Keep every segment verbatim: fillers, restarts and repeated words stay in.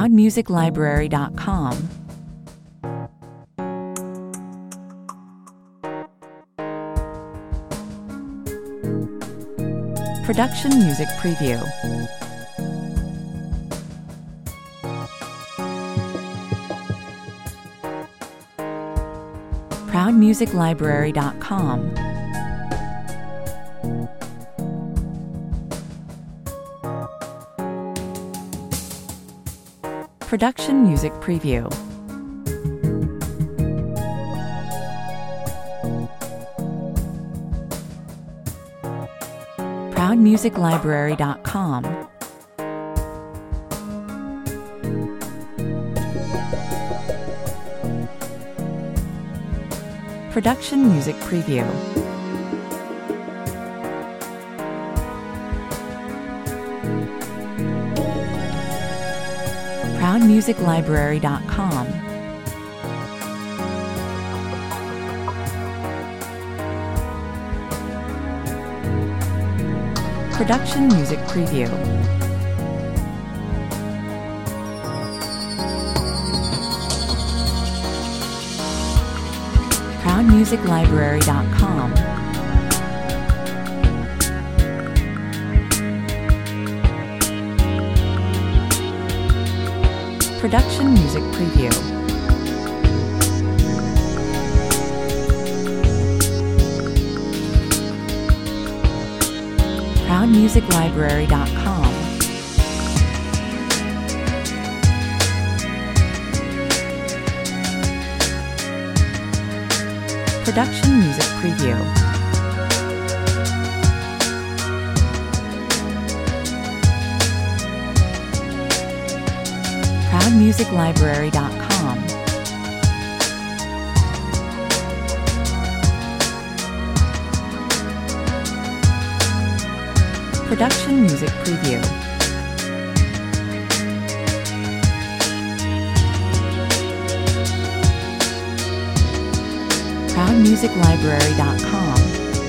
proud music library dot com. Production Music Preview. proud music library dot com. Production Music Preview. proud music library dot com. Production Music Preview. proud music library dot com. Production Music Preview. proud music library dot com. Production Music Preview. proud music library dot com. Production Music Preview. proud music library dot com. Production Music Preview. proud music library dot com.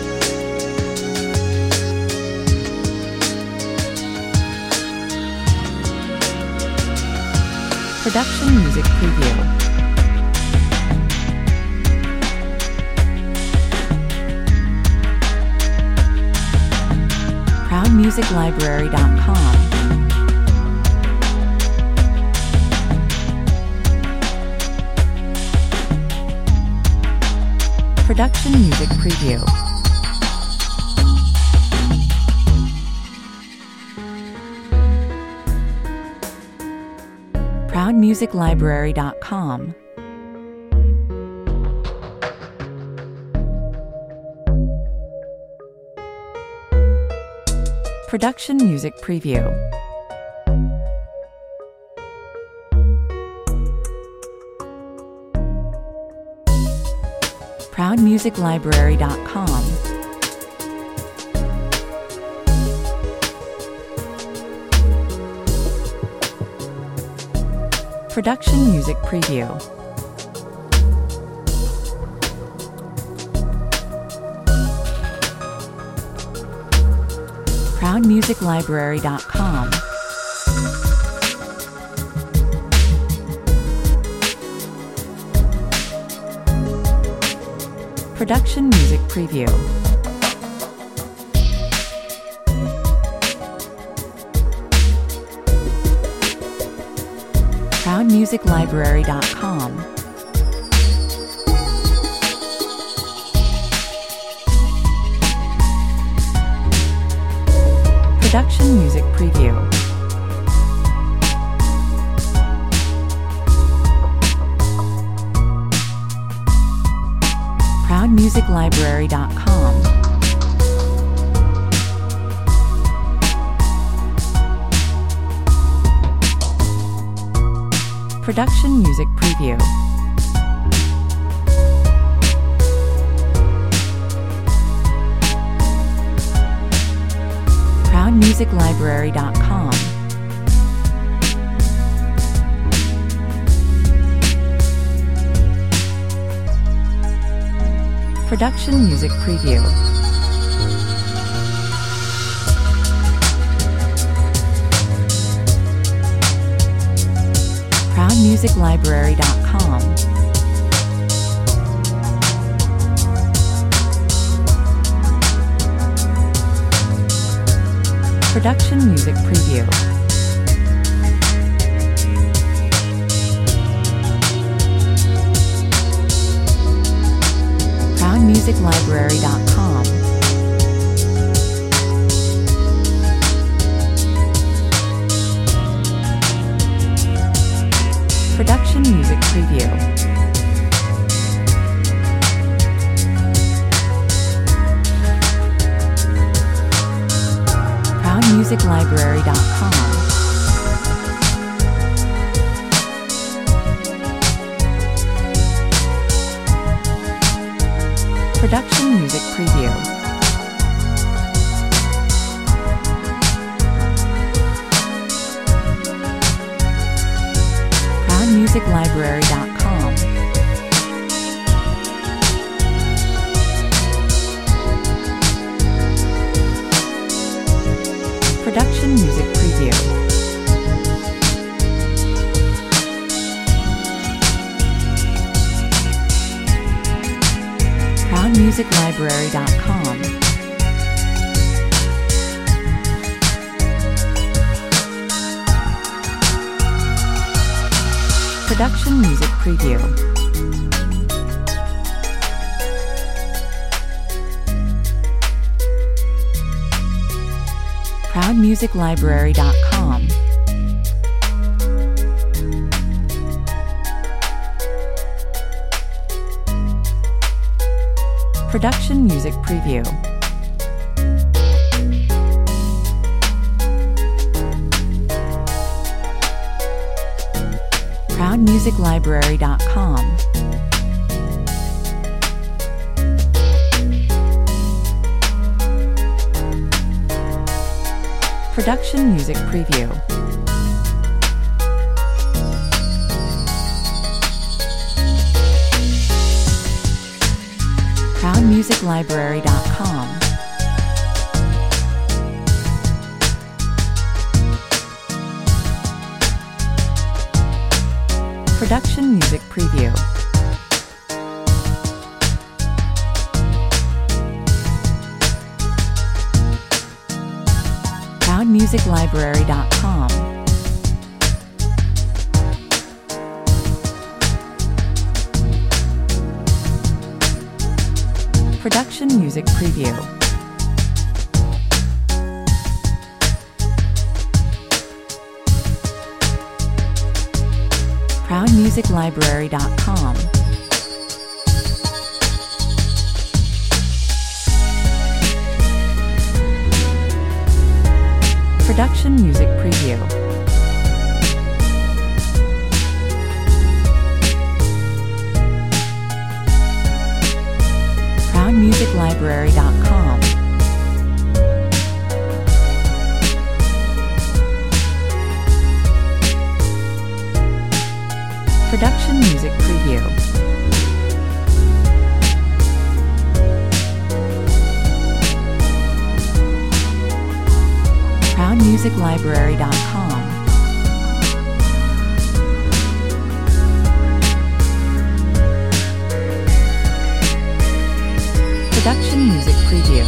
Production Music Preview. proud music library dot com. Production Music Preview. proud music library dot com. Production Music Preview. proud music library dot com. Production Music Preview. proud music library dot com. Production Music Preview. proud music library dot com. Production Music Preview. proud music library dot com. Production Music Preview. proud music library dot com. Production Music Preview. music library dot com. Production Music Preview. proud music library dot com. Production Music Preview. proud music library dot com. Production Music Preview. proud music library dot com. Production Music Preview. proud music library dot com. Production Music Preview. proud music library dot com. Production Music Preview. proud music library dot com. Production Music Preview. proud music library dot com. Production Music Preview. proud music library dot com. Production Music Preview. proud music library dot com. Production Music Preview. proud music library dot com. Production Music Preview. proud music library dot com. Production Music Preview.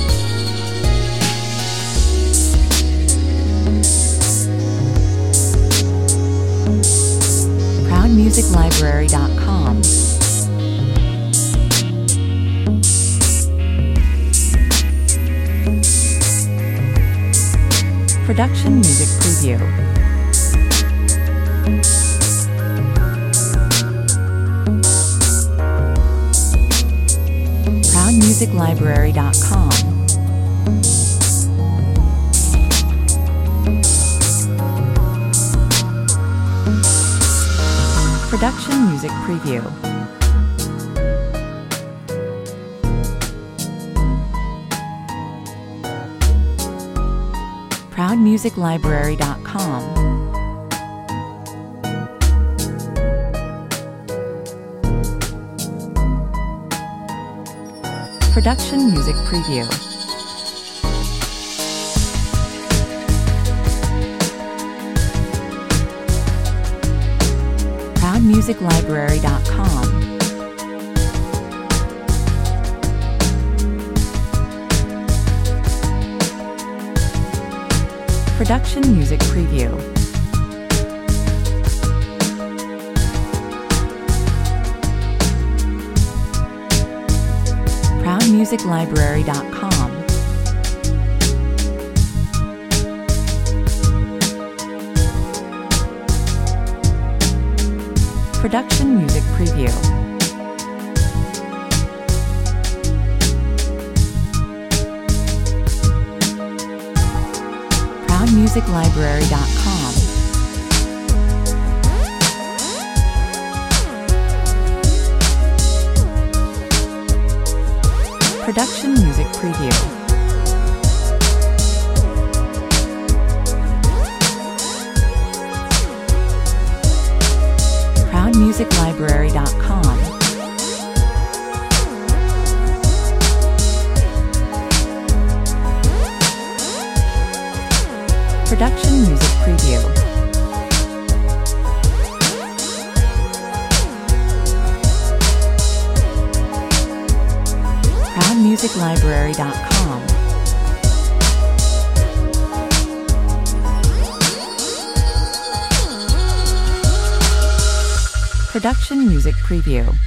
proud music library dot com. Production Music Preview. proud music library dot com. Production Music Preview. proud music library dot com. Production Music Preview. music library dot com. Production Music Preview. proud music library dot com. Production Music Preview. proud music library dot com. Production Music Preview. proud music library dot com. Production Music Preview. proud music library dot com. Production Music Preview.